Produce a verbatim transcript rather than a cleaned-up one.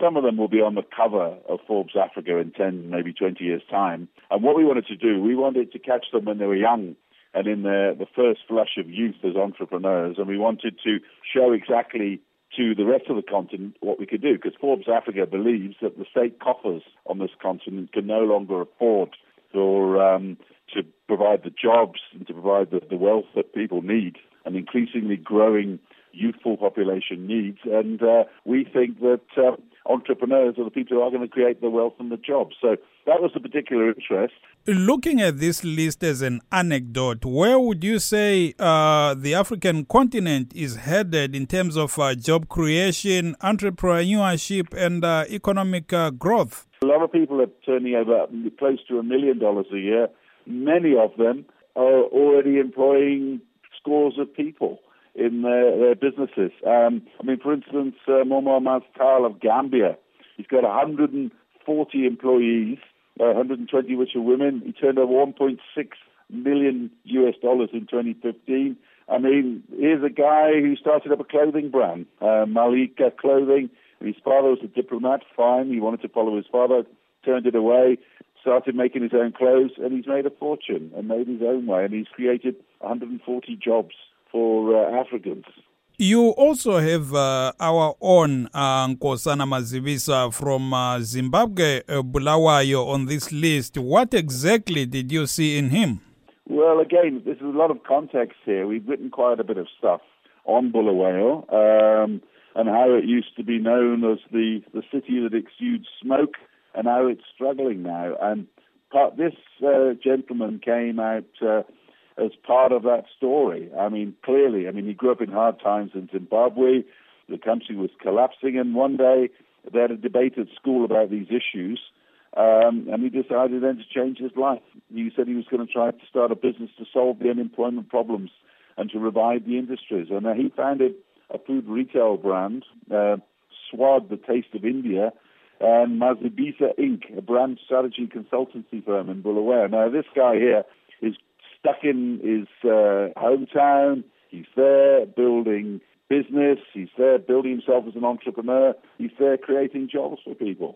some of them will be on the cover of Forbes Africa in ten, maybe twenty years' time. And what we wanted to do, we wanted to catch them when they were young and in the, the first flush of youth as entrepreneurs. And we wanted to show exactly to the rest of the continent what we could do, because Forbes Africa believes that the state coffers on this continent can no longer afford or um, to provide the jobs and to provide the, the wealth that people need, an increasingly growing youthful population needs. And uh, we think that uh, entrepreneurs are the people who are going to create the wealth and the jobs. So that was the particular interest. Looking at this list as an anecdote, where would you say uh, the African continent is headed in terms of uh, job creation, entrepreneurship, and uh, economic uh, growth? A lot of people are turning over close to a million dollars a year. Many of them are already employing scores of people in their, their businesses. Um, I mean, for instance, uh, Momar Mastal of Gambia, he's got one hundred forty employees, uh, one hundred twenty which are women. He turned over one point six million U S dollars in twenty fifteen. I mean, here's a guy who started up a clothing brand, uh, Malika Clothing. His father was a diplomat, fine. He wanted to follow his father, turned it away, started making his own clothes, and he's made a fortune and made his own way. And he's created one hundred forty jobs for uh, Africans. You also have uh, our own uh, Nkosana Mazivisa from uh, Zimbabwe, uh, Bulawayo, on this list. What exactly did you see in him? Well, again, there's a lot of context here. We've written quite a bit of stuff on Bulawayo um, and how it used to be known as the, the city that exudes smoke and how it's struggling now. And part, this uh, gentleman came out uh, as part of that story. I mean, clearly, I mean, he grew up in hard times in Zimbabwe. The country was collapsing, and one day they had a debate at school about these issues, um, and he decided then to change his life. He said he was going to try to start a business to solve the unemployment problems and to revive the industries. And uh, he founded a food retail brand, uh, Swad, the Taste of India, and Mazibisa Incorporated, a brand strategy consultancy firm in Bulawayo. Now, this guy here is stuck in his uh, hometown. He's there building business. He's there building himself as an entrepreneur. He's there creating jobs for people.